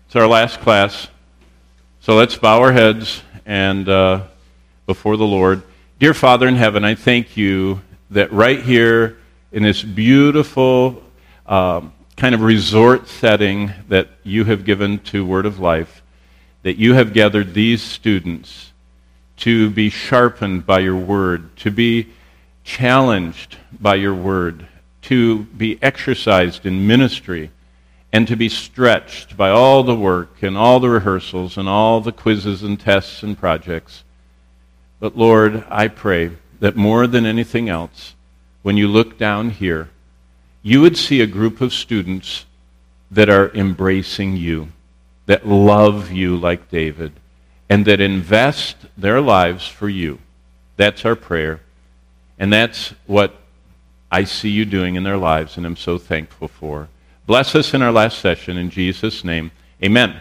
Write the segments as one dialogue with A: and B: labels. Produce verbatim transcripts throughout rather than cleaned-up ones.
A: It's our last class. So let's bow our heads and uh, before the Lord. Dear Father in heaven, I thank you that right here in this beautiful um, kind of resort setting that you have given to Word of Life, that you have gathered these students to be sharpened by your Word, to be challenged by your Word, to be exercised in ministry, and to be stretched by all the work and all the rehearsals and all the quizzes and tests and projects. But Lord, I pray that more than anything else, when you look down here, you would see a group of students that are embracing you, that love you like David, and that invest their lives for you. That's our prayer. And that's what I see you doing in their lives, and I'm so thankful for. Bless us in our last session, in Jesus' name. Amen.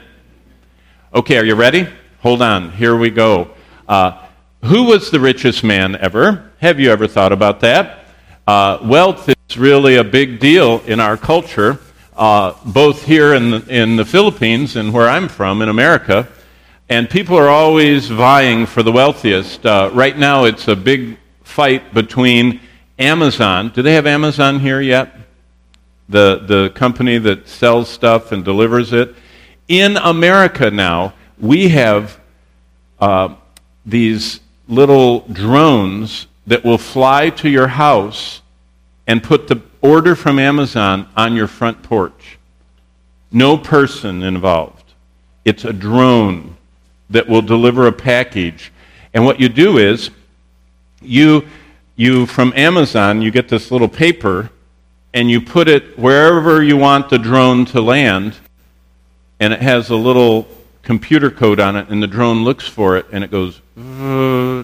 A: Okay, are you ready? Hold on. Here we go. Uh, who was the richest man ever? Have you ever thought about that? Uh, wealth is really a big deal in our culture, uh, both here in the, in the Philippines and where I'm from, in America. And people are always vying for the wealthiest. Uh, right now, it's a big fight between Amazon. Do they have Amazon here yet? The, the company that sells stuff and delivers it. In America now, we have uh, these little drones that will fly to your house and put the order from Amazon on your front porch. No person involved. It's a drone that will deliver a package. And what you do is, you, you from Amazon, you get this little paper, and you put it wherever you want the drone to land, and it has a little computer code on it, and the drone looks for it, and it goes, uh,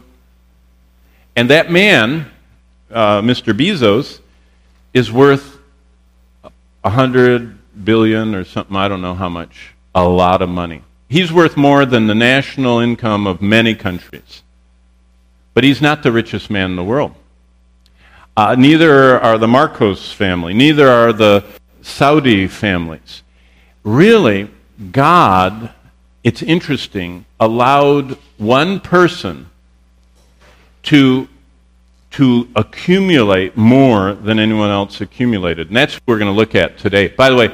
A: and that man, uh, Mister Bezos, is worth a hundred billion or something, I don't know how much, a lot of money. He's worth more than the national income of many countries. But he's not the richest man in the world. Uh, neither are the Marcos family. Neither are the Saudi families. Really, God, it's interesting, allowed one person to, to accumulate more than anyone else accumulated. And that's what we're going to look at today. By the way,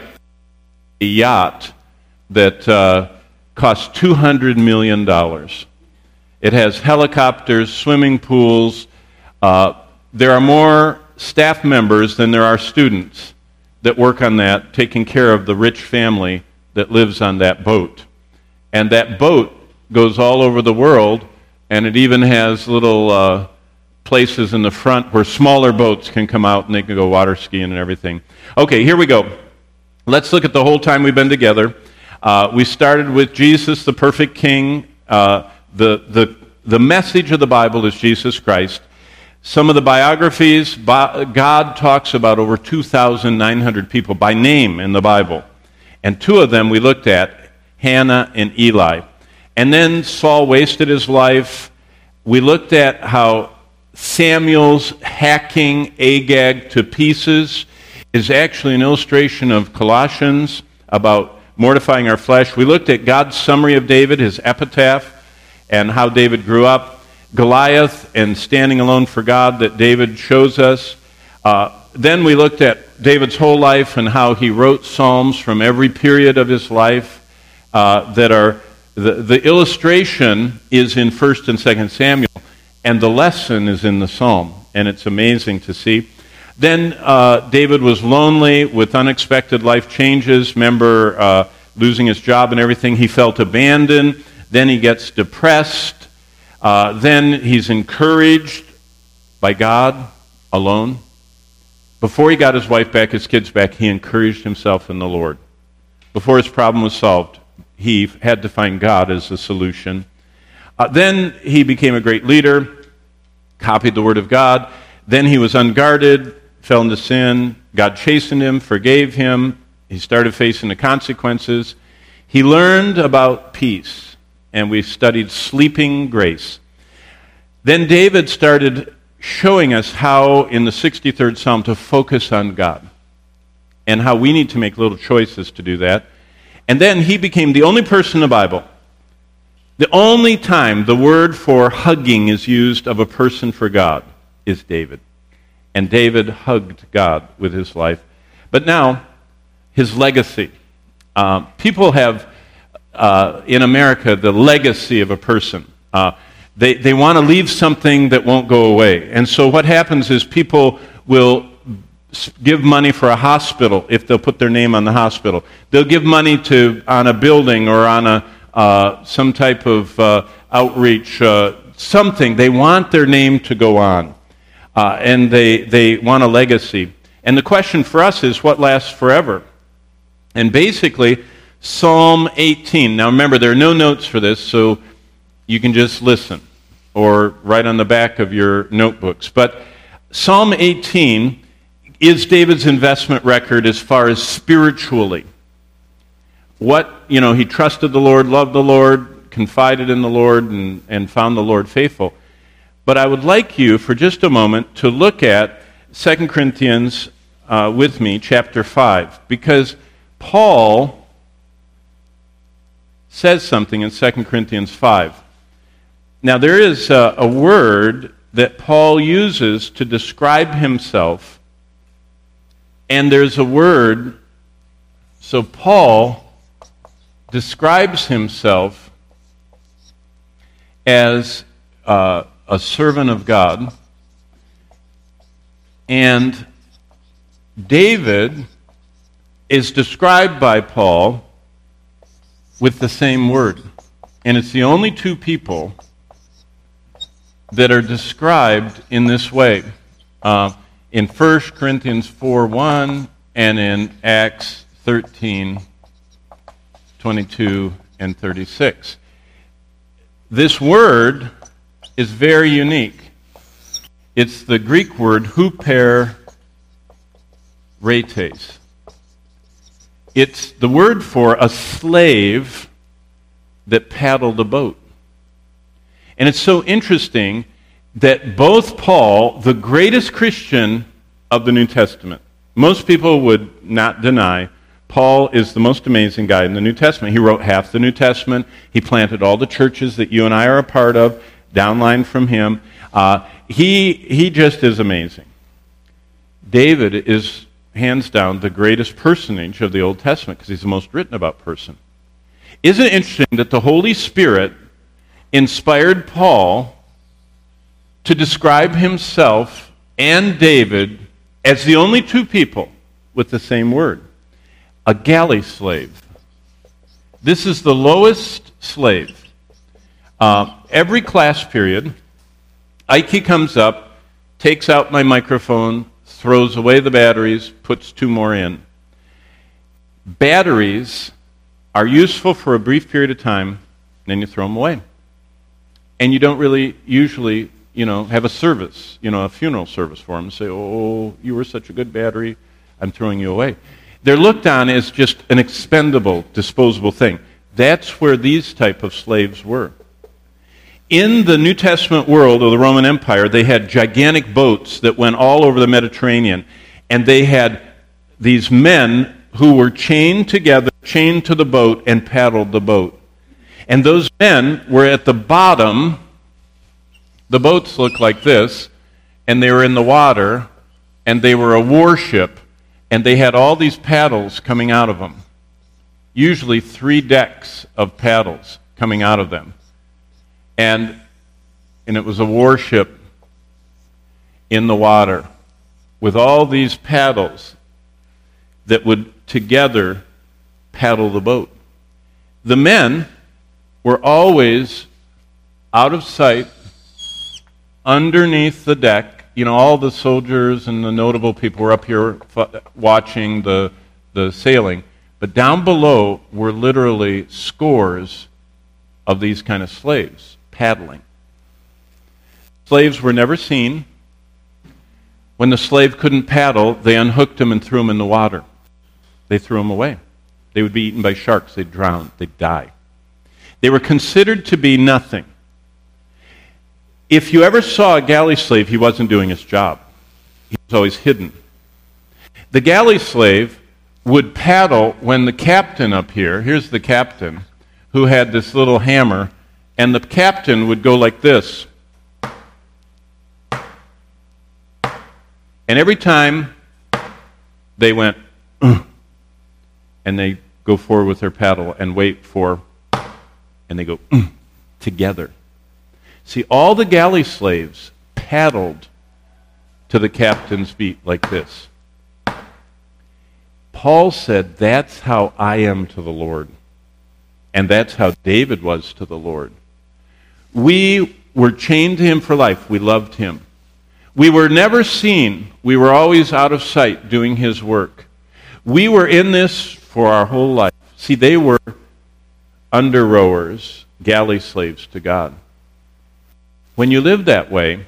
A: a yacht that uh, costs two hundred million dollars. It has helicopters, swimming pools. Uh, there are more staff members than there are students that work on that, taking care of the rich family that lives on that boat. And that boat goes all over the world, and it even has little uh, places in the front where smaller boats can come out and they can go water skiing and everything. Okay, here we go. Let's look at the whole time we've been together. Uh, we started with Jesus, the perfect King. Uh, the, the, the message of the Bible is Jesus Christ. Some of the biographies, God talks about over two thousand nine hundred people by name in the Bible. And two of them we looked at, Hannah and Eli. And then Saul wasted his life. We looked at how Samuel's hacking Agag to pieces is actually an illustration of Colossians about mortifying our flesh. We looked at God's summary of David, his epitaph, and how David grew up. Goliath and standing alone for God that David shows us. Uh, then we looked at David's whole life and how he wrote psalms from every period of his life uh, that are, the, the illustration is in First and Second Samuel, and the lesson is in the psalm, and it's amazing to see. Then uh, David was lonely with unexpected life changes. Remember uh, losing his job and everything. He felt abandoned. Then he gets depressed. Uh, then he's encouraged by God alone. Before he got his wife back, his kids back, he encouraged himself in the Lord. Before his problem was solved, he had to find God as the solution. Uh, then he became a great leader, copied the Word of God. Then he was unguarded, fell into sin. God chastened him, forgave him. He started facing the consequences. He learned about peace. And we studied sleeping grace. Then David started showing us how, in the sixty-third Psalm, to focus on God, and how we need to make little choices to do that. And then he became the only person in the Bible. The only time the word for hugging is used of a person for God is David. And David hugged God with his life. But now, his legacy. Uh, people have, uh, in America, the legacy of a person. Uh, they they want to leave something that won't go away. And so what happens is people will give money for a hospital if they'll put their name on the hospital. They'll give money to on a building or on a uh, some type of uh, outreach, uh, something. They want their name to go on. Uh, and they, they want a legacy. And the question for us is, what lasts forever? And basically, Psalm eighteen. Now remember, there are no notes for this, so you can just listen or write on the back of your notebooks. But Psalm eighteen is David's investment record as far as spiritually. What, you know, he trusted the Lord, loved the Lord, confided in the Lord, and, and found the Lord faithful. But I would like you, for just a moment, to look at Second Corinthians uh, with me, chapter five, because Paul says something in Second Corinthians five. Now, there is a, a word that Paul uses to describe himself, and there's a word, so Paul describes himself as uh, a servant of God, and David is described by Paul with the same word. And it's the only two people that are described in this way. Uh, in First Corinthians four one and in Acts thirteen twenty-two and thirty-six. This word is very unique. It's the Greek word huperetes. It's the word for a slave that paddled a boat. And it's so interesting that both Paul, the greatest Christian of the New Testament, most people would not deny Paul is the most amazing guy in the New Testament. He wrote half the New Testament. He planted all the churches that you and I are a part of, downline from him. Uh, he, he just is amazing. David is, hands down, the greatest personage of the Old Testament because he's the most written about person. Isn't it interesting that the Holy Spirit inspired Paul to describe himself and David as the only two people with the same word? A galley slave. This is the lowest slave. Uh, every class period, Ike comes up, takes out my microphone, throws away the batteries, puts two more in. Batteries are useful for a brief period of time, and then you throw them away. And you don't really usually, you know, have a service, you know, a funeral service for them and say, oh, you were such a good battery, I'm throwing you away. They're looked on as just an expendable, disposable thing. That's where these type of slaves were. In the New Testament world of the Roman Empire, they had gigantic boats that went all over the Mediterranean, and they had these men who were chained together, chained to the boat, and paddled the boat. And those men were at the bottom. The boats looked like this, and they were in the water, and they were a warship, and they had all these paddles coming out of them. Usually three decks of paddles coming out of them. And, and it was a warship in the water with all these paddles that would together paddle the boat. The men were always out of sight, underneath the deck. You know, all the soldiers and the notable people were up here f- watching the, the sailing. But down below were literally scores of these kind of slaves paddling. Slaves were never seen. When the slave couldn't paddle, they unhooked him and threw him in the water. They threw him away. They would be eaten by sharks. They'd drown. They'd die. They were considered to be nothing. If you ever saw a galley slave, he wasn't doing his job. He was always hidden. The galley slave would paddle when the captain up here, here's the captain, who had this little hammer, and the captain would go like this. And every time they went, "Ugh," and they go forward with their paddle and wait for, and they go, "Ugh," together. See, all the galley slaves paddled to the captain's beat like this. Paul said, that's how I am to the Lord. And that's how David was to the Lord. We were chained to him for life. We loved him. We were never seen. We were always out of sight doing his work. We were in this for our whole life. See, they were under rowers, galley slaves to God. When you live that way,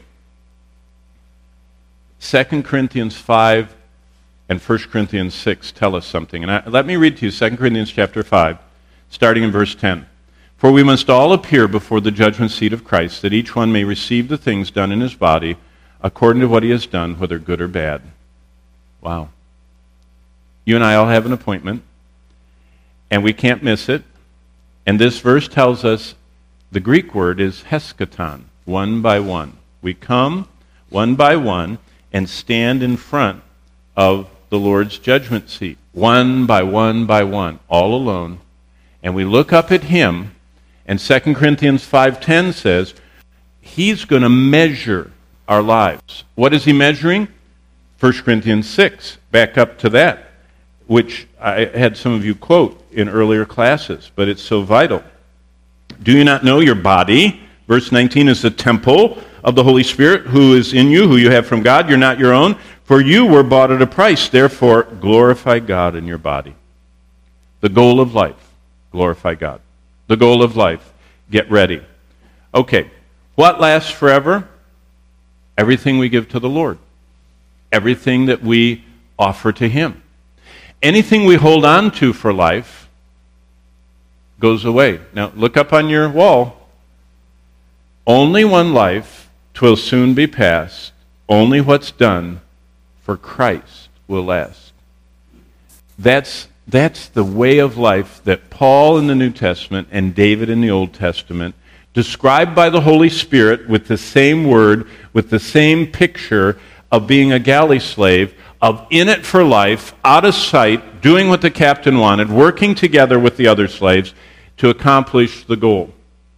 A: Second Corinthians five and First Corinthians six tell us something. And I, let me read to you Second Corinthians chapter five, starting in verse ten. For we must all appear before the judgment seat of Christ, that each one may receive the things done in his body according to what he has done, whether good or bad. Wow. You and I all have an appointment, and we can't miss it. And this verse tells us the Greek word is heskaton, one by one. We come one by one and stand in front of the Lord's judgment seat, one by one by one, all alone. And we look up at him, and Second Corinthians five ten says, he's going to measure our lives. What is he measuring? First Corinthians six, back up to that, which I had some of you quote in earlier classes, but it's so vital. Do you not know your body, verse nineteen, is the temple of the Holy Spirit who is in you, who you have from God? You're not your own, for you were bought at a price. Therefore, glorify God in your body. The goal of life, glorify God. The goal of life, get ready. Okay, what lasts forever? Everything we give to the Lord. Everything that we offer to him. Anything we hold on to for life goes away. Now, look up on your wall. Only one life, 'twill soon be past. Only what's done for Christ will last. That's, that's the way of life that Paul in the New Testament and David in the Old Testament, described by the Holy Spirit with the same word, with the same picture of being a galley slave, of in it for life, out of sight, doing what the captain wanted, working together with the other slaves to accomplish the goal.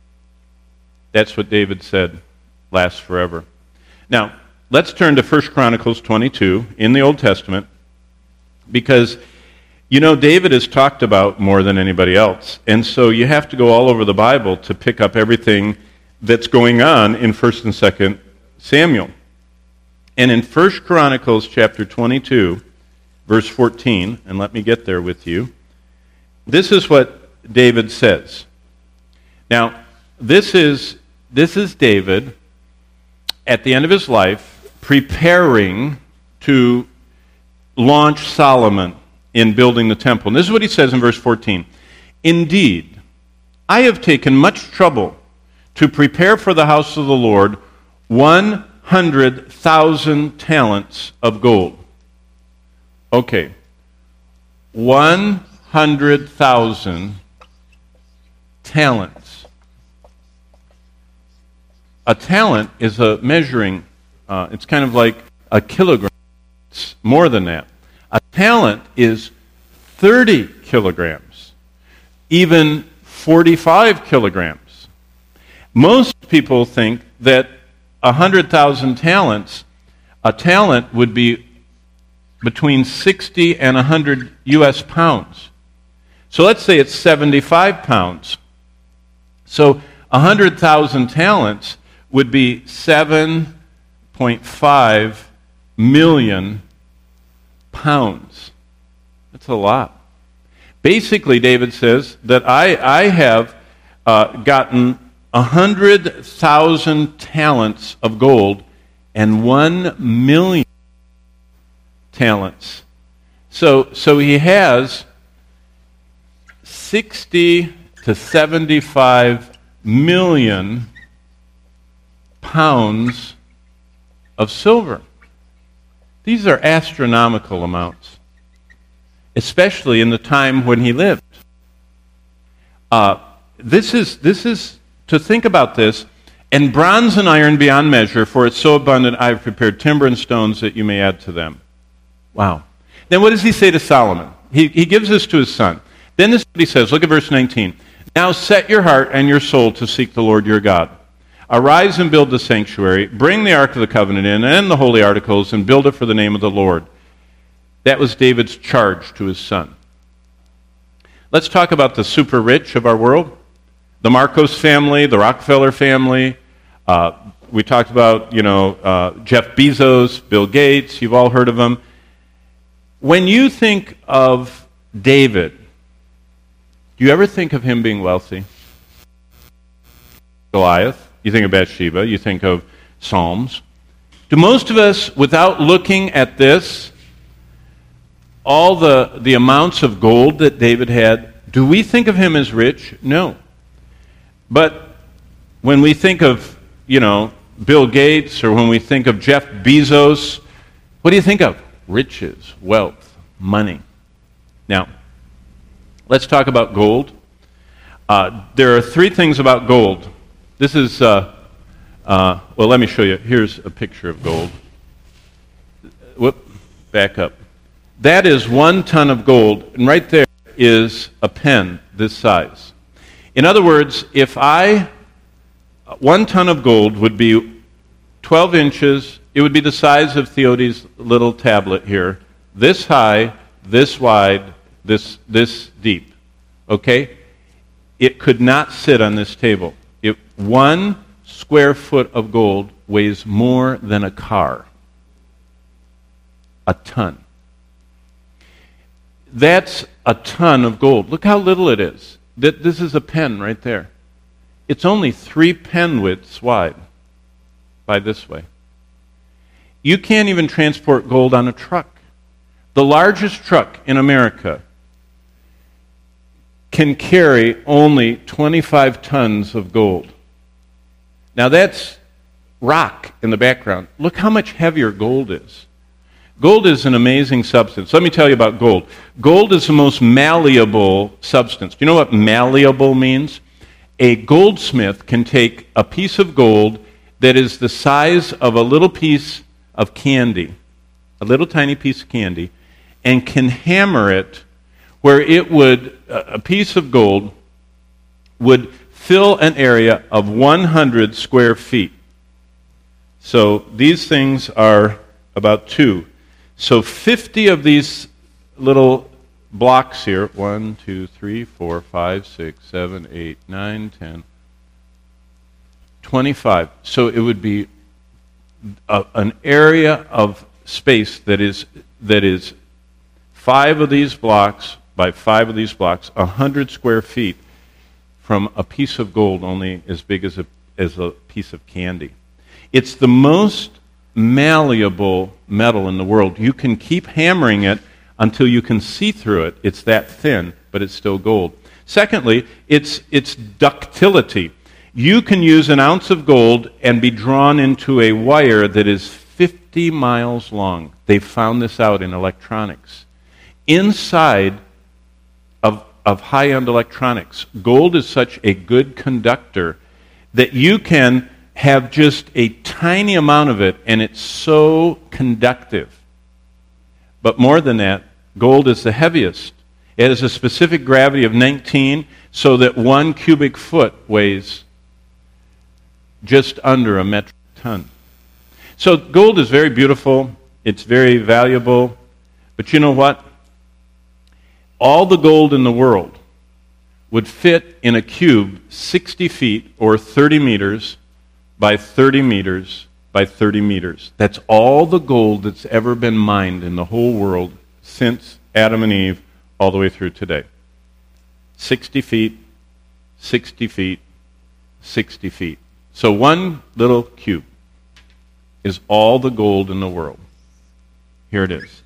A: That's what David said lasts forever. Now, let's turn to First Chronicles twenty-two in the Old Testament, because, you know, David is talked about more than anybody else, and so you have to go all over the Bible to pick up everything that's going on in First and Second Samuel. And in First Chronicles chapter twenty-two, verse fourteen, and let me get there with you, this is what David says. Now, this is this is David at the end of his life preparing to launch Solomon in building the temple. And this is what he says in verse fourteen. Indeed, I have taken much trouble to prepare for the house of the Lord one hundred thousand talents of gold. Okay. One hundred thousand talents. A talent is a measuring, uh, it's kind of like a kilogram. It's more than that. A talent is thirty kilograms, even forty-five kilograms. Most people think that one hundred thousand talents, a talent would be between sixty and one hundred U S pounds. So let's say it's seventy-five pounds. So one hundred thousand talents would be seven point five million pounds. That's a lot. Basically, David says that I, I have uh, gotten one hundred thousand talents of gold and one million talents. So, so he has sixty to seventy-five million pounds of silver. These are astronomical amounts. especially in the time when he lived. Uh, this is this is to think about this. And bronze and iron beyond measure, for it's so abundant, I have prepared timber and stones that you may add to them. Wow. Then what does he say to Solomon? He, he gives this to his son. Then this is what he says. Look at verse nineteen. Now set your heart and your soul to seek the Lord your God. Arise and build the sanctuary. Bring the ark of the covenant in and the holy articles and build it for the name of the Lord. That was David's charge to his son. Let's talk about the super rich of our world. The Marcos family, the Rockefeller family. Uh, we talked about, you know, uh, Jeff Bezos, Bill Gates. You've all heard of them. When you think of David, do you ever think of him being wealthy? Goliath. You think of Bathsheba. You think of Psalms. Do most of us, without looking at this, all the, the amounts of gold that David had, do we think of him as rich? No. But when we think of, you know, Bill Gates, or when we think of Jeff Bezos, what do you think of? Riches, wealth, money. Now, let's talk about gold. Uh, there are three things about gold. This is, uh, uh, well, let me show you. Here's a picture of gold. Whoop, back up. That is one ton of gold, and right there is a pen this size. In other words, if I, one ton of gold would be twelve inches, it would be the size of Theody's little tablet here, this high, this wide, this this deep. Okay? It could not sit on this table. It, one square foot of gold weighs more than a car. A ton. That's a ton of gold. Look how little it is. This is a pen right there. It's only three pen widths wide by this way. You can't even transport gold on a truck. The largest truck in America can carry only twenty-five tons of gold. Now that's rock in the background. Look how much heavier gold is. Gold is an amazing substance. Let me tell you about gold. Gold is the most malleable substance. Do you know what malleable means? A goldsmith can take a piece of gold that is the size of a little piece of candy, a little tiny piece of candy, and can hammer it where it would, a piece of gold would fill an area of one hundred square feet. So these things are about two. So fifty of these little blocks here, one, two, three, four, five, six, seven, eight, nine, ten, twenty-five. So it would be a, an area of space that is that is five of these blocks by five of these blocks, a hundred square feet from a piece of gold only as big as a as a piece of candy. It's the most malleable metal in the world. You can keep hammering it until you can see through it. It's that thin, but it's still gold. Secondly, it's its ductility. You can use an ounce of gold and be drawn into a wire that is fifty miles long. They found this out in electronics. Inside of, of high-end electronics, gold is such a good conductor that you can have just a tiny amount of it, and it's so conductive. But more than that, gold is the heaviest. It has a specific gravity of nineteen, so that one cubic foot weighs just under a metric ton. So gold is very beautiful. It's very valuable. But you know what? All the gold in the world would fit in a cube sixty feet or thirty meters by thirty meters by thirty meters. That's all the gold that's ever been mined in the whole world since Adam and Eve all the way through today. sixty feet, sixty feet, sixty feet. So one little cube is all the gold in the world. Here it is.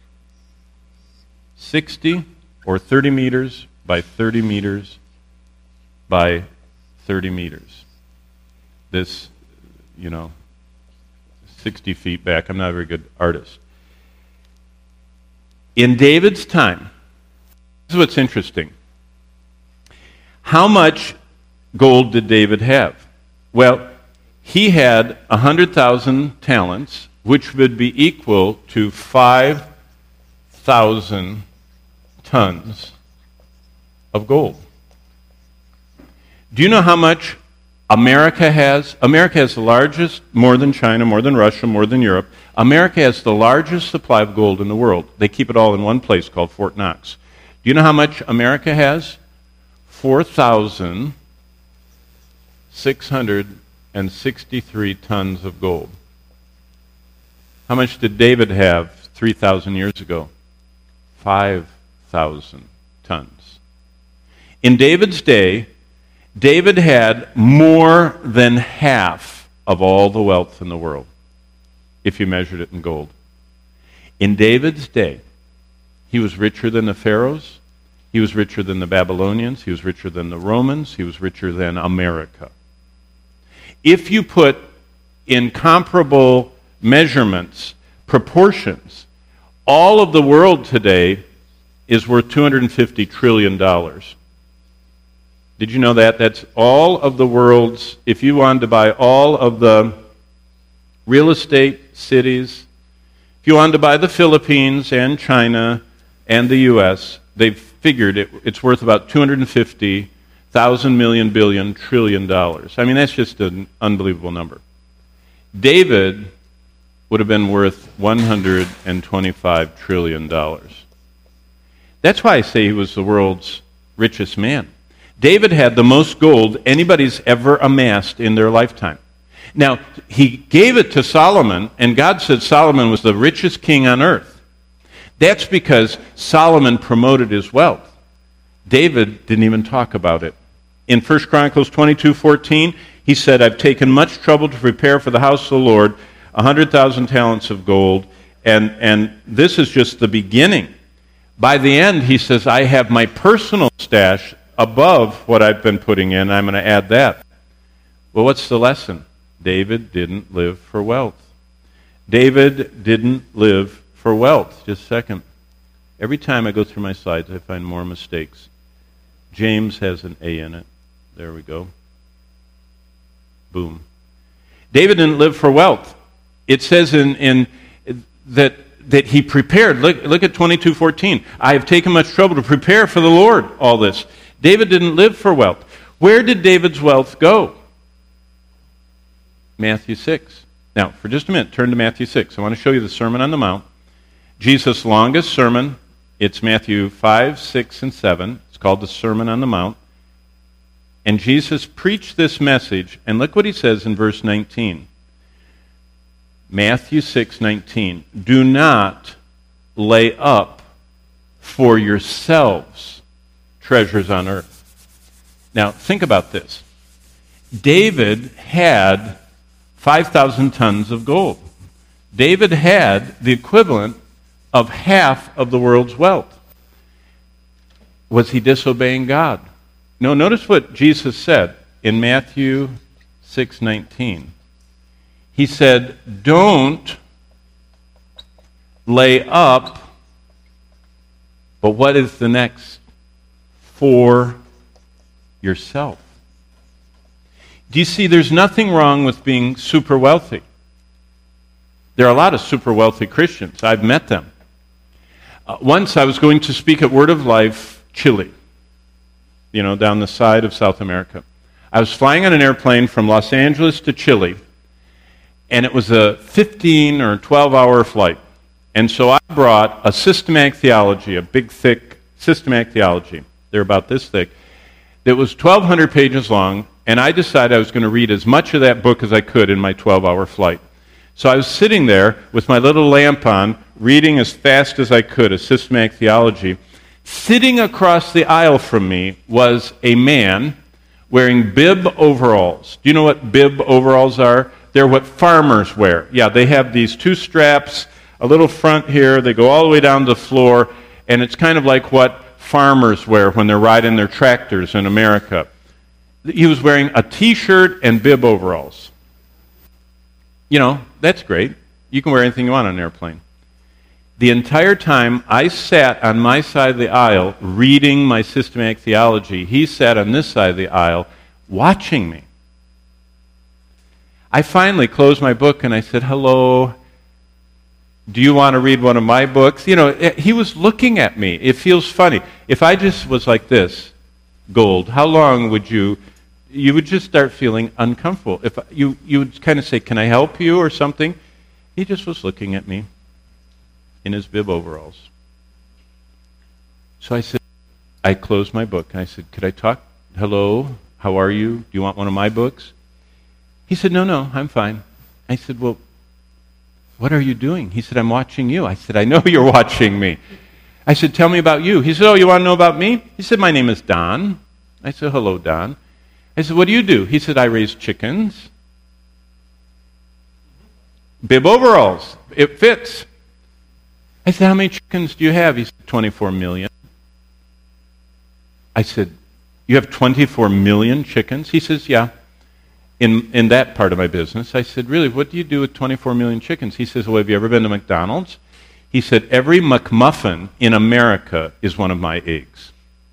A: sixty or thirty meters by thirty meters by thirty meters. This, you know, sixty feet back. I'm not a very good artist. In David's time, This is what's interesting. How much gold did David have? Well, he had one hundred thousand talents, which would be equal to five thousand tons of gold. Do you know how much America has? America has the largest, more than China, more than Russia, more than Europe. America has the largest supply of gold in the world. They keep it all in one place called Fort Knox. Do you know how much America has? four thousand six hundred sixty-three tons of gold. How much did David have three thousand years ago? five thousand tons. In David's day, David had more than half of all the wealth in the world, if you measured it in gold. In David's day, he was richer than the Pharaohs, he was richer than the Babylonians, he was richer than the Romans, he was richer than America. If you put in comparable measurements, proportions, all of the world today is worth two hundred fifty trillion dollars. Did you know that? That's all of the world's, if you wanted to buy all of the real estate cities, if you wanted to buy the Philippines and China and the U S, they've figured it, it's worth about two hundred fifty thousand million billion trillion dollars. I mean, that's just an unbelievable number. David would have been worth one hundred twenty-five trillion dollars. That's why I say he was the world's richest man. David had the most gold anybody's ever amassed in their lifetime. Now, he gave it to Solomon, and God said Solomon was the richest king on earth. That's because Solomon promoted his wealth. David didn't even talk about it. In First Chronicles twenty-two fourteen, he said, I've taken much trouble to prepare for the house of the Lord one hundred thousand talents of gold, and, and this is just the beginning. By the end, he says, I have my personal stash above what I've been putting in. I'm going to add that. Well, what's the lesson? David didn't live for wealth. David didn't live for wealth. Just a second. Every time I go through my slides, I find more mistakes. James has an A in it. There we go. Boom. David didn't live for wealth. It says in, in that that he prepared. Look, look at twenty-two fourteen. I have taken much trouble to prepare for the Lord all this. David didn't live for wealth. Where did David's wealth go? Matthew six. Now, for just a minute, turn to Matthew six. I want to show you the Sermon on the Mount. Jesus' longest sermon. It's Matthew five, six, and seven. It's called the Sermon on the Mount. And Jesus preached this message, and look what he says in verse nineteen. Matthew six nineteen. Do not lay up for yourselves treasures on earth. Now, think about this. David had five thousand tons of gold. David had the equivalent of half of the world's wealth. Was he disobeying God? No, notice what Jesus said in Matthew six nineteen. He said, don't lay up, but what is the next? For yourself. Do you see, there's nothing wrong with being super wealthy. There are a lot of super wealthy Christians. I've met them. Uh, once I was going to speak at Word of Life, Chile, you know, down the side of South America. I was flying on an airplane from Los Angeles to Chile, and it was a fifteen or twelve hour flight. And so I brought a systematic theology, a big, thick systematic theology. They're about this thick. That was twelve hundred pages long, and I decided I was going to read as much of that book as I could in my twelve hour flight. So I was sitting there with my little lamp on, reading as fast as I could a systematic theology. Sitting across the aisle from me was a man wearing bib overalls. Do you know what bib overalls are? They're what farmers wear. Yeah, they have these two straps, a little front here, they go all the way down to the floor, and it's kind of like what farmers wear when they're riding their tractors in America. He was wearing a T-shirt and bib overalls. You know, that's great. You can wear anything you want on an airplane. The entire time I sat on my side of the aisle reading my systematic theology, he sat on this side of the aisle watching me. I finally closed my book and I said, hello, do you want to read one of my books? You know, he was looking at me. It feels funny. If I just was like this, Gold, how long would you, you would just start feeling uncomfortable. If you, you would kind of say, can I help you or something? He just was looking at me in his bib overalls. So I said, I closed my book and I said, could I talk? Hello, how are you? Do you want one of my books? He said, no, no, I'm fine. I said, well, what are you doing? He said, I'm watching you. I said, I know you're watching me. I said, tell me about you. He said, oh, you want to know about me? He said, my name is Don. I said, hello, Don. I said, what do you do? He said, I raise chickens. Bib overalls. It fits. I said, how many chickens do you have? He said, twenty-four million. I said, you have twenty-four million chickens? He says, yeah. In in that part of my business. I said, really, what do you do with twenty-four million chickens? He says, well, have you ever been to McDonald's? He said, every McMuffin in America is one of my eggs.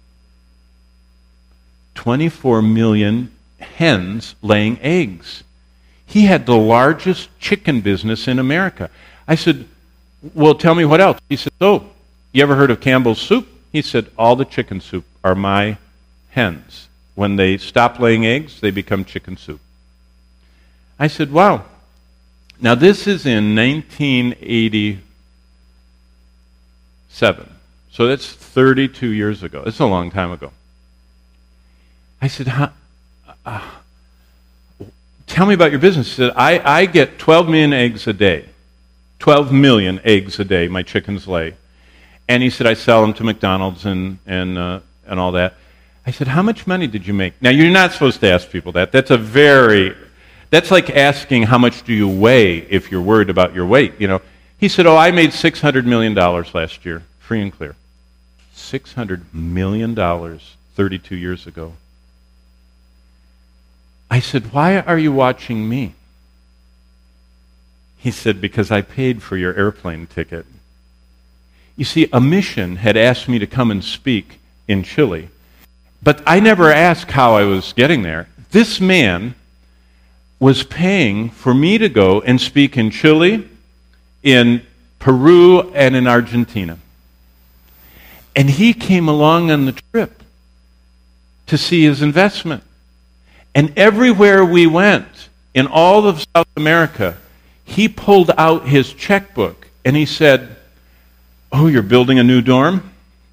A: twenty-four million hens laying eggs. He had the largest chicken business in America. I said, well, tell me what else. He said, oh, you ever heard of Campbell's soup? He said, all the chicken soup are my hens. When they stop laying eggs, they become chicken soup. I said, wow. Now, this is in nineteen eighty-seven. So that's thirty-two years ago. It's a long time ago. I said, huh, uh, tell me about your business. He said, I, I get twelve million eggs a day. twelve million eggs a day my chickens lay. And he said, I sell them to McDonald's and, and, uh, and all that. I said, how much money did you make? Now, you're not supposed to ask people that. That's a very... That's like asking how much do you weigh if you're worried about your weight, you know. He said, oh, I made six hundred million dollars last year, free and clear. six hundred million dollars thirty-two years ago. I said, why are you watching me? He said, because I paid for your airplane ticket. You see, a mission had asked me to come and speak in Chile, but I never asked how I was getting there. This man was paying for me to go and speak in Chile, in Peru, and in Argentina. And he came along on the trip to see his investment. And everywhere we went, in all of South America, he pulled out his checkbook and he said, oh, you're building a new dorm?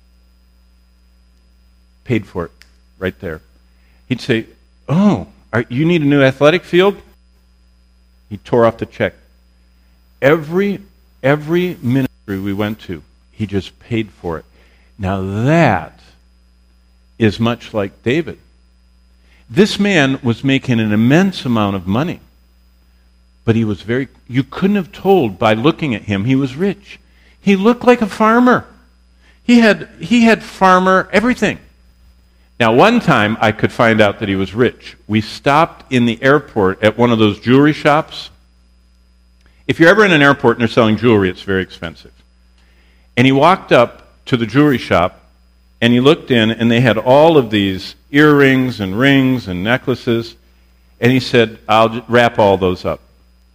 A: Paid for it, right there. He'd say, oh, Are, you need a new athletic field? He tore off the check. Every, every ministry we went to, he just paid for it. Now that is much like David. This man was making an immense amount of money, but he was very, you couldn't have told by looking at him he was rich. He looked like a farmer. He had, he had farmer everything. Now, one time I could find out that he was rich. We stopped in the airport at one of those jewelry shops. If you're ever in an airport and they're selling jewelry, it's very expensive. And he walked up to the jewelry shop, and he looked in, and they had all of these earrings and rings and necklaces, and he said, I'll just wrap all those up.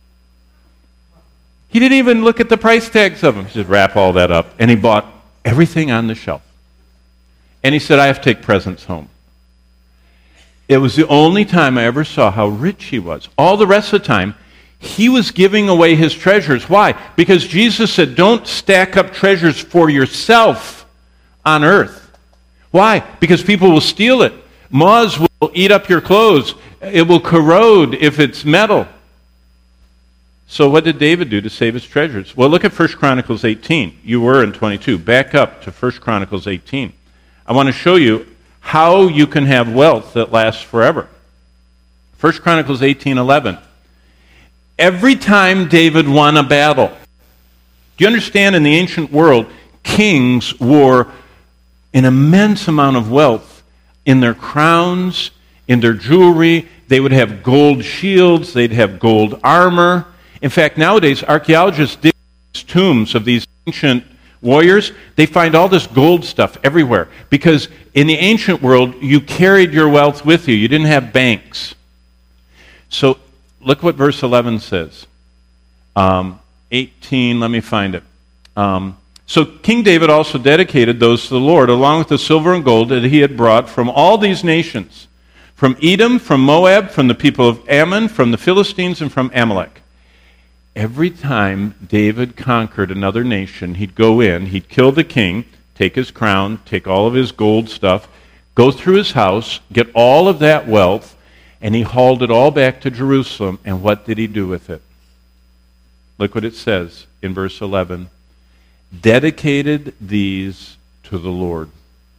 A: He didn't even look at the price tags of them. He said, wrap all that up. And he bought everything on the shelf. And he said, I have to take presents home. It was the only time I ever saw how rich he was. All the rest of the time, he was giving away his treasures. Why? Because Jesus said, don't stack up treasures for yourself on earth. Why? Because people will steal it. Moths will eat up your clothes. It will corrode if it's metal. So what did David do to save his treasures? Well, look at First Chronicles eighteen. You were in twenty-two. Back up to First Chronicles eighteen. I want to show you how you can have wealth that lasts forever. First Chronicles eighteen eleven. Every time David won a battle, do you understand in the ancient world, kings wore an immense amount of wealth in their crowns, in their jewelry. They would have gold shields. They'd have gold armor. In fact, nowadays, archaeologists dig tombs tombs of these ancient warriors, they find all this gold stuff everywhere. Because in the ancient world, you carried your wealth with you. You didn't have banks. So look what verse eleven says. Um, eighteen, let me find it. Um, so King David also dedicated those to the Lord, along with the silver and gold that he had brought from all these nations, from Edom, from Moab, from the people of Ammon, from the Philistines, and from Amalek. Every time David conquered another nation, he'd go in, he'd kill the king, take his crown, take all of his gold stuff, go through his house, get all of that wealth, and he hauled it all back to Jerusalem. And what did he do with it? Look what it says in verse eleven. Dedicated these to the Lord.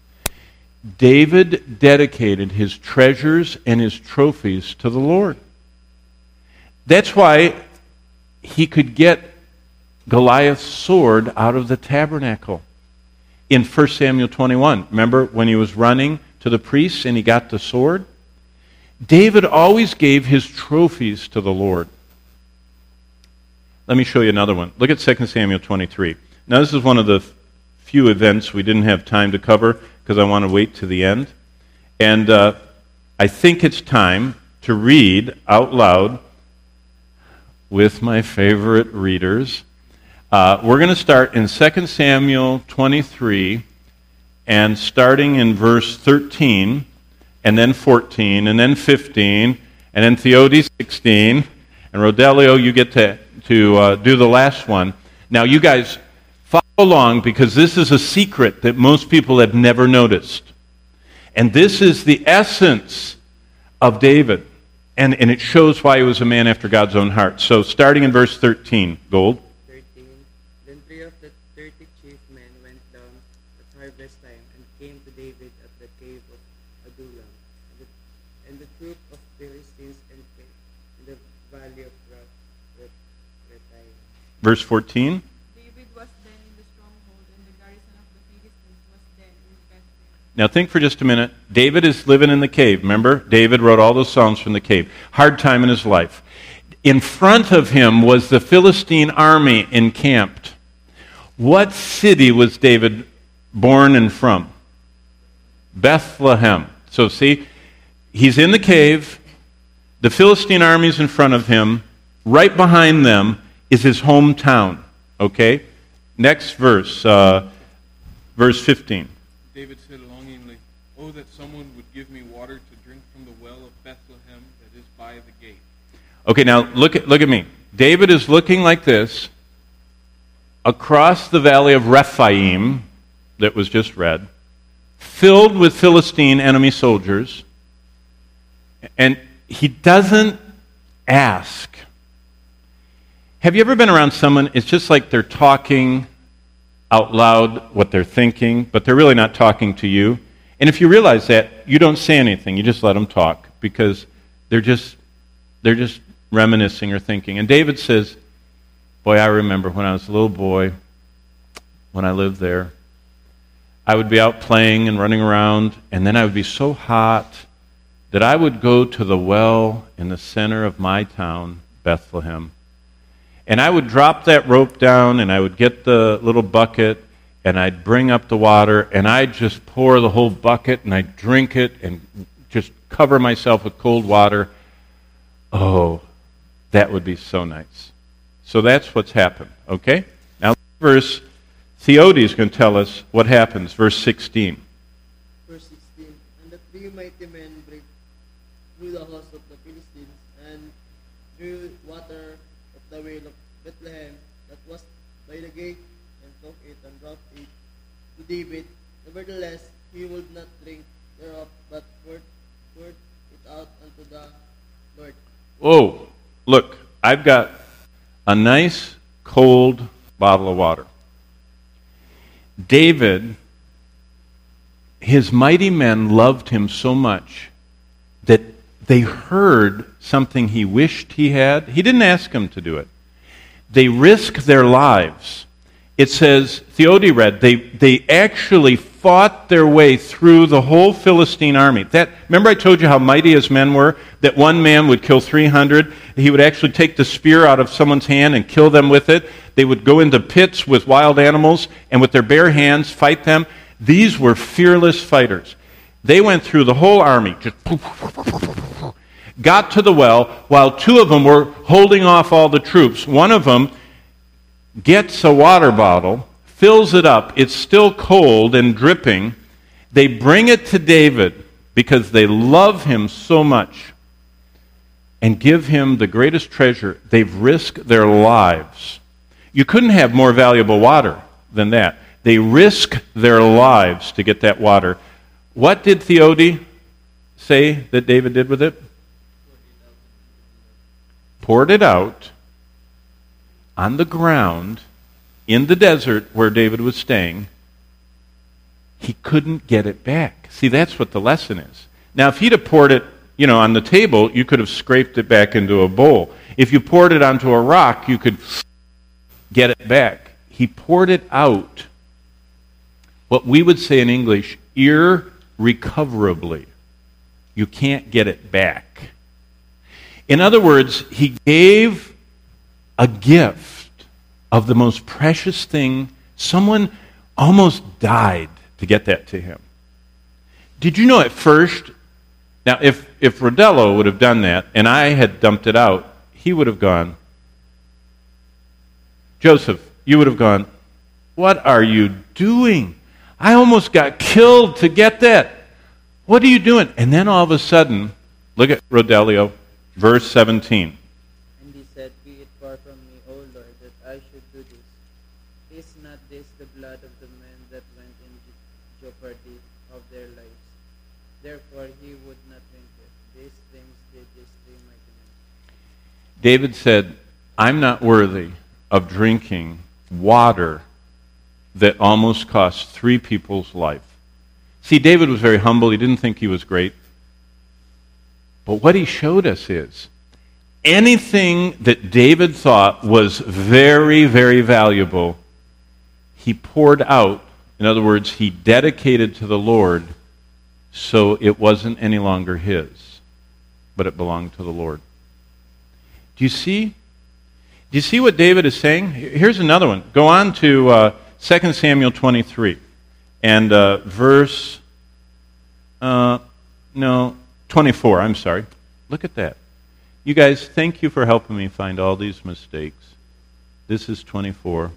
A: David dedicated his treasures and his trophies to the Lord. That's why he could get Goliath's sword out of the tabernacle. In First Samuel twenty-one, remember when he was running to the priests and he got the sword? David always gave his trophies to the Lord. Let me show you another one. Look at Second Samuel twenty-three. Now this is one of the few events we didn't have time to cover because I want to wait to the end. And uh, I think it's time to read out loud with my favorite readers. Uh, we're going to start in Second Samuel twenty-three, and starting in verse thirteen, and then fourteen, and then fifteen, and then Theodes sixteen, and Rodelio, you get to, to uh, do the last one. Now you guys follow along because this is a secret that most people have never noticed. And this is the essence of David. And, and it shows why he was a man after God's own heart. So starting in verse thirteen, Gold.
B: thirteen. Then three of the thirty chief men went down at harvest time and came to David at the cave of Adullam, and the, and the troop of Philistines encamped in the valley of Rephaim.
A: Verse fourteen.
C: David was then in the stronghold, and the garrison of the Philistines was then in Bethlehem.
A: Now think for just a minute. David is living in the cave. Remember? David wrote all those songs from the cave. Hard time in his life. In front of him was the Philistine army encamped. What city was David born and from? Bethlehem. So see, he's in the cave. The Philistine army's in front of him. Right behind them is his hometown. Okay? Next verse. Uh, verse fifteen.
D: David said longingly, "Oh, that someone would give me water to drink from the well of Bethlehem that is by the gate."
A: Okay, now look at look at me. David is looking like this across the valley of Rephaim that was just read, filled with Philistine enemy soldiers, and he doesn't ask. Have you ever been around someone, it's just like they're talking out loud what they're thinking, but they're really not talking to you? And if you realize that, you don't say anything. You just let them talk because they're just they're just reminiscing or thinking. And David says, boy, I remember when I was a little boy, when I lived there, I would be out playing and running around, and then I would be so hot that I would go to the well in the center of my town, Bethlehem, and I would drop that rope down, and I would get the little bucket, and I'd bring up the water, and I'd just pour the whole bucket, and I'd drink it, and just cover myself with cold water. Oh, that would be so nice. So that's what's happened, okay? Now, verse, Theodes is going to tell us what happens. Verse sixteen.
B: Verse sixteen. And the three mighty men break through the house of the Philistines, and drew water of the well of Bethlehem that was by the gate, and took it and brought it to David. Nevertheless, he would not drink thereof, but poured, poured it out unto the Lord.
A: Whoa, look, I've got a nice cold bottle of water. David, his mighty men loved him so much that they heard something he wished he had. He didn't ask them to do it. They risked their lives. It says, Theodos read, they, they actually fought their way through the whole Philistine army. That, remember I told you how mighty his men were? That one man would kill three hundred. He would actually take the spear out of someone's hand and kill them with it. They would go into pits with wild animals and with their bare hands fight them. These were fearless fighters. They went through the whole army, just got to the well, while two of them were holding off all the troops. One of them gets a water bottle, fills it up. It's still cold and dripping. They bring it to David because they love him so much and give him the greatest treasure. They've risked their lives. You couldn't have more valuable water than that. They risk their lives to get that water. What did Theody say that David did with it? Poured it out on the ground in the desert where David was staying. He couldn't get it back. See, that's what the lesson is. Now, if he'd have poured it, you know, on the table, you could have scraped it back into a bowl. If you poured it onto a rock, you could get it back. He poured it out, what we would say in English, irrecoverably. You can't get it back. In other words, he gave a gift of the most precious thing. Someone almost died to get that to him. Did you know at first, now if, if Rodello would have done that and I had dumped it out, he would have gone, Joseph, you would have gone, what are you doing? I almost got killed to get that. What are you doing? And then all of a sudden, look at Rodelio, verse seventeen.
E: And he said, Be it far from me, O Lord, that I should do this. Is not this the blood of the men that went in jeopardy of their lives? Therefore he would not drink it. These things did these three mighty men.
A: David said, I'm not worthy of drinking water that almost cost three people's life. See, David was very humble. He didn't think he was great. But what he showed us is anything that David thought was very, very valuable, he poured out. In other words, he dedicated to the Lord, so it wasn't any longer his, but it belonged to the Lord. Do you see? Do you see what David is saying? Here's another one. Go on to uh, Second Samuel twenty-three and uh, verse, uh, no, twenty-four, I'm sorry. Look at that. You guys, thank you for helping me find all these mistakes. This is twenty-four.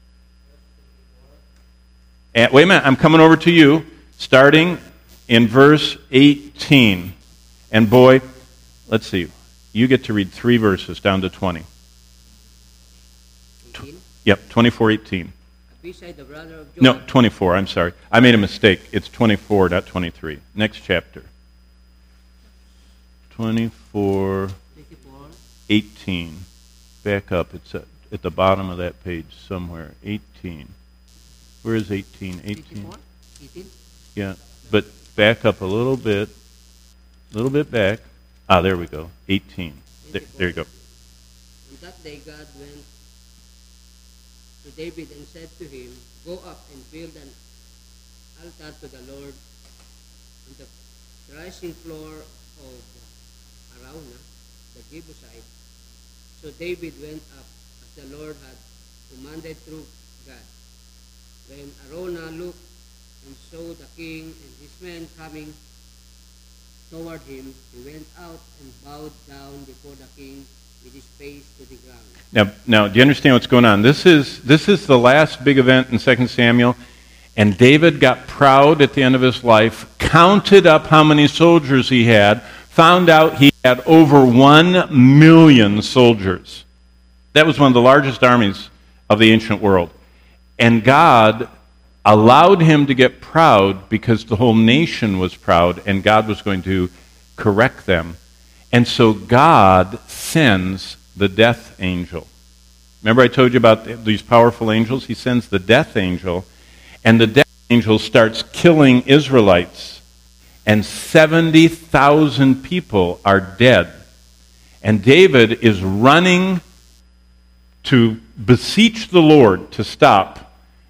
A: And, wait a minute, I'm coming over to you, starting in verse eighteen. And boy, let's see, you get to read three verses down to twenty.
B: eighteen?
A: Yep, twenty-four eighteen.
B: Abishai, the brother of Joab.
A: No, twenty-four, I'm sorry. I made a mistake. It's twenty-four, not twenty-three. Next chapter. twenty-four eighteen. Back up. It's at, at the bottom of that page somewhere. eighteen. Where is eighteen? eighteen.
B: eighteen?
A: Yeah, but back up a little bit. A little bit back. Ah, there we go. eighteen. There, there you go.
B: On that day God went to David and said to him, Go up and build an altar to the Lord on the threshing floor of Araunah, the Jebusite. So David went up as the Lord had commanded through God. When Araunah looked and saw the king and his men coming toward him, he went out and bowed down before the king with his face to the ground.
A: Now, now, do you understand what's going on? This is this is the last big event in Second Samuel, and David got proud at the end of his life, counted up how many soldiers he had, found out he had over one million soldiers. That was one of the largest armies of the ancient world. And God allowed him to get proud because the whole nation was proud, and God was going to correct them. And so God sends the death angel. Remember I told you about these powerful angels? He sends the death angel, and the death angel starts killing Israelites. And seventy thousand people are dead. And David is running to beseech the Lord to stop.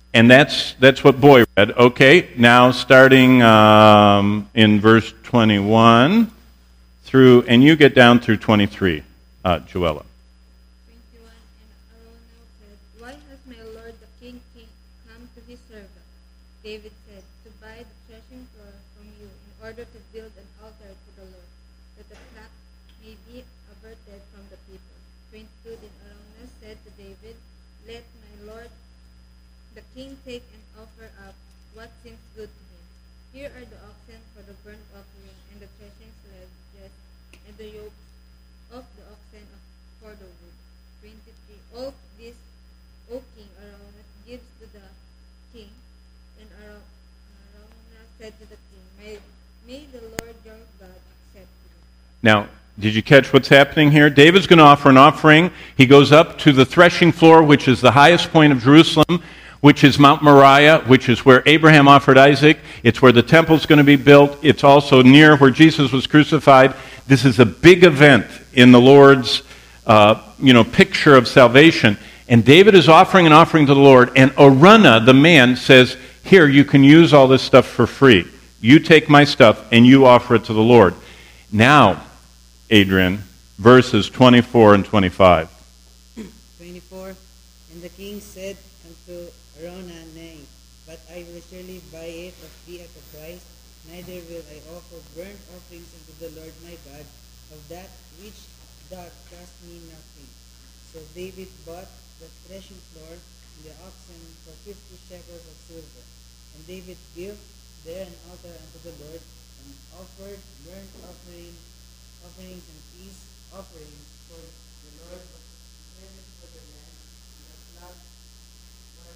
A: And that's that's what Boy read. Okay, now starting um, in verse twenty-one through, and you get down through twenty-three, uh, Joella.
F: twenty-one. And Araunah said, Why has my lord the king king come to his servant? David said, To buy the threshing floor from you in order to build an altar to the Lord, that the flock may be averted from the people. twenty-two. Then Araunah said to David, Let my lord the king take and offer up what seems good to him. Here are the oxen for the burnt offering, and the threshing sledges, and the yokes of the oxen for the wood. twenty-three. All this, O king, Araunah gives to the king. And Araunah said to the king, May, may the Lord your God accept you.
A: Now, did you catch what's happening here? David's going to offer an offering. He goes up to the threshing floor, which is the highest point of Jerusalem, which is Mount Moriah, which is where Abraham offered Isaac. It's where the temple's going to be built. It's also near where Jesus was crucified. This is a big event in the Lord's uh, you know, picture of salvation. And David is offering an offering to the Lord, and Araunah, the man, says, Here, you can use all this stuff for free. You take my stuff, and you offer it to the Lord. Now, Adrian, verses twenty-four and twenty-five.
E: twenty-four. And the king said unto Araunah, Nay, but I will surely buy it of thee at a price, neither will I offer burnt offerings unto the Lord my God of that which doth cost me nothing. So David bought the threshing floor and the oxen for fifty shekels of silver. And David built there an altar unto the Lord, and offered burnt offering, offerings and peace offerings for the Lord was present for the land, and the flock was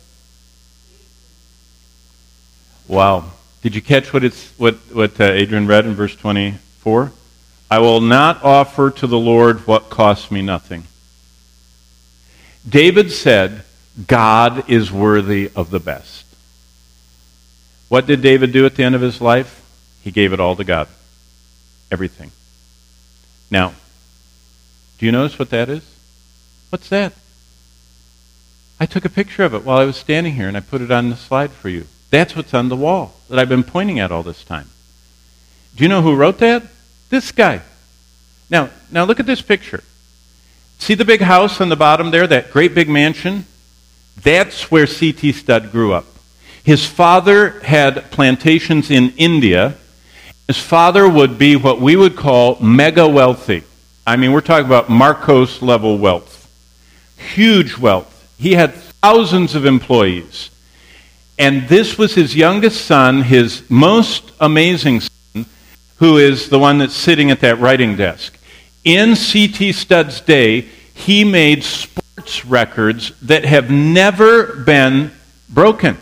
E: safe.
A: Wow. Did you catch what it's what, what uh, Adrian read in verse twenty-four? I will not offer to the Lord what costs me nothing. David said, God is worthy of the best. What did David do at the end of his life? He gave it all to God. Everything. Now, do you notice what that is? What's that? I took a picture of it while I was standing here, and I put it on the slide for you. That's what's on the wall that I've been pointing at all this time. Do you know who wrote that? This guy. Now, now look at this picture. See the big house on the bottom there, that great big mansion? That's where C T Studd grew up. His father had plantations in India. His father would be what we would call mega wealthy. I mean, we're talking about Marcos level wealth. Huge wealth. He had thousands of employees. And this was his youngest son, his most amazing son, who is the one that's sitting at that writing desk. In C T Studd's day, he made sports records that have never been broken.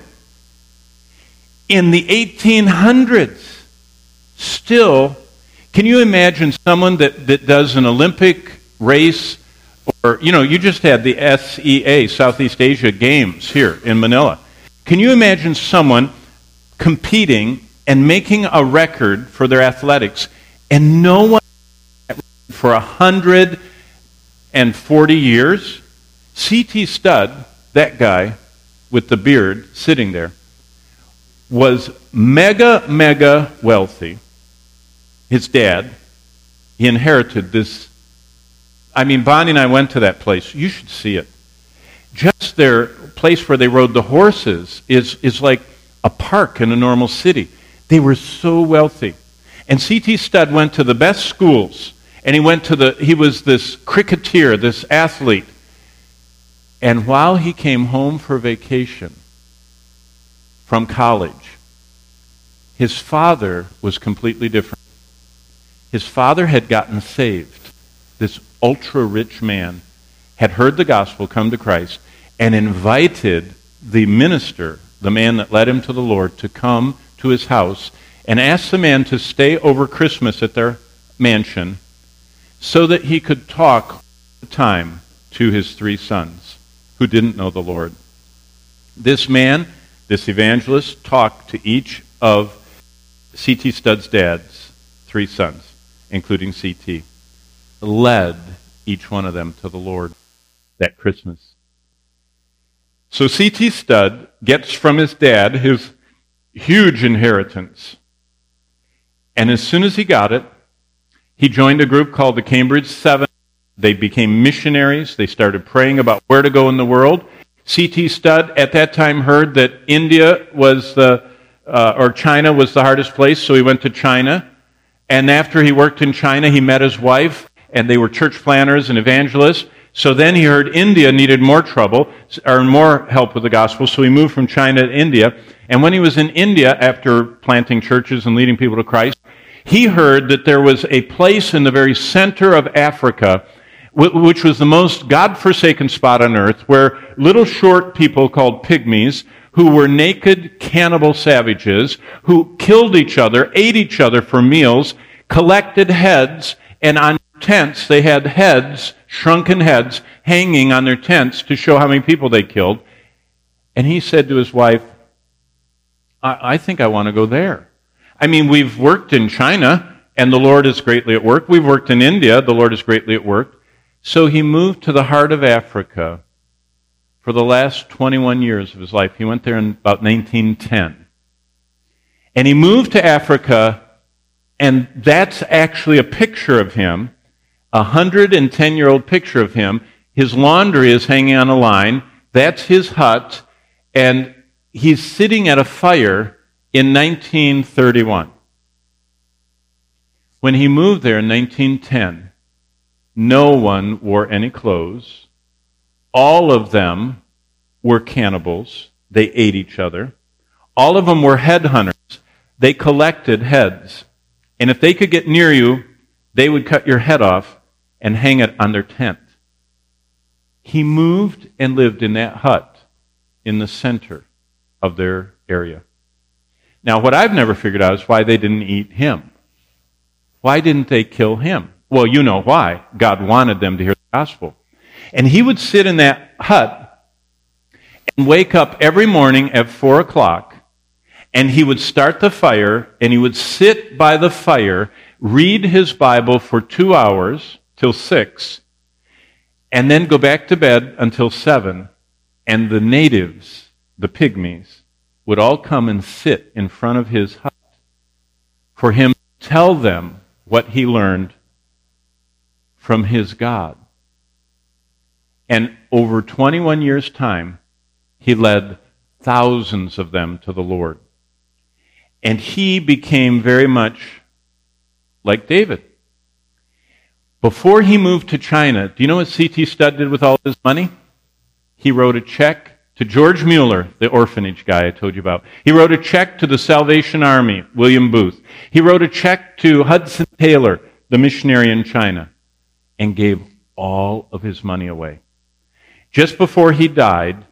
A: In the eighteen hundreds, still, can you imagine someone that, that does an Olympic race, or, you know, you just had the S E A, Southeast Asia Games here in Manila. Can you imagine someone competing and making a record for their athletics, and no one for one hundred forty years? C T Studd, that guy with the beard sitting there, was mega, mega wealthy. His dad, he inherited this. I mean, Bonnie and I went to that place. You should see it. Just their place where they rode the horses is, is like a park in a normal city. They were so wealthy. And C T Studd went to the best schools. And he went to the, he was this cricketer, this athlete. And while he came home for vacation from college, his father was completely different. His father had gotten saved. This ultra-rich man had heard the gospel, come to Christ, and invited the minister, the man that led him to the Lord, to come to his house and asked the man to stay over Christmas at their mansion so that he could talk all the time to his three sons who didn't know the Lord. This man, this evangelist, talked to each of C T Studd's dad's three sons, including C T, led each one of them to the Lord that Christmas. So C T Studd gets from his dad his huge inheritance. And as soon as he got it, he joined a group called the Cambridge Seven. They became missionaries. They started praying about where to go in the world. C T Studd at that time heard that India was the, uh, or China was the hardest place, so he went to China. And after he worked in China, he met his wife, and they were church planners and evangelists. So then he heard India needed more trouble, or more help with the gospel, so he moved from China to India. And when he was in India, after planting churches and leading people to Christ, he heard that there was a place in the very center of Africa, which was the most God-forsaken spot on earth, where little short people called pygmies, who were naked cannibal savages, who killed each other, ate each other for meals, collected heads, and on tents they had heads, shrunken heads, hanging on their tents to show how many people they killed. And he said to his wife, I, I think I want to go there. I mean, we've worked in China, and the Lord is greatly at work. We've worked in India, the Lord is greatly at work. So he moved to the heart of Africa for the last twenty-one years of his life. He went there in about nineteen ten. And he moved to Africa, and that's actually a picture of him, a one hundred ten-year-old picture of him. His laundry is hanging on a line. That's his hut. And he's sitting at a fire in nineteen thirty-one. When he moved there in nineteen ten, no one wore any clothes. All of them were cannibals. They ate each other. All of them were headhunters. They collected heads. And if they could get near you, they would cut your head off and hang it on their tent. He moved and lived in that hut in the center of their area. Now, what I've never figured out is why they didn't eat him. Why didn't they kill him? Well, you know why. God wanted them to hear the gospel. And he would sit in that hut and wake up every morning at four o'clock, and he would start the fire, and he would sit by the fire, read his Bible for two hours till six, and then go back to bed until seven, and the natives, the pygmies, would all come and sit in front of his hut for him to tell them what he learned from his God. And over twenty-one years' time, he led thousands of them to the Lord. And he became very much like David. Before he moved to China, do you know what C T Studd did with all his money? He wrote a check to George Mueller, the orphanage guy I told you about. He wrote a check to the Salvation Army, William Booth. He wrote a check to Hudson Taylor, the missionary in China, and gave all of his money away. Just before he died,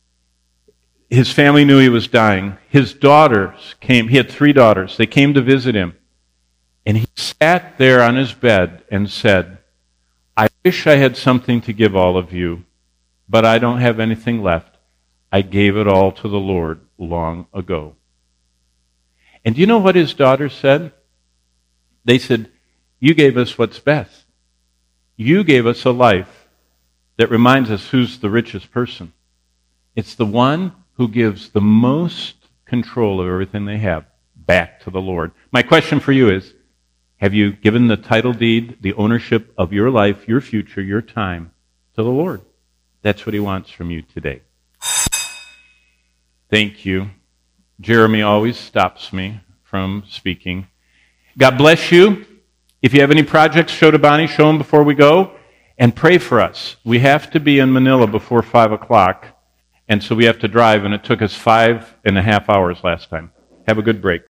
A: his family knew he was dying. His daughters came. He had three daughters. They came to visit him. And he sat there on his bed and said, I wish I had something to give all of you, but I don't have anything left. I gave it all to the Lord long ago. And do you know what his daughters said? They said, you gave us what's best. You gave us a life that reminds us who's the richest person. It's the one who gives the most control of everything they have back to the Lord. My question for you is, have you given the title deed, the ownership of your life, your future, your time to the Lord? That's what he wants from you today. Thank you. Jeremy always stops me from speaking. God bless you. If you have any projects, show to Bonnie, show them before we go, and pray for us. We have to be in Manila before five o'clock, and so we have to drive, and it took us five and a half hours last time. Have a good break.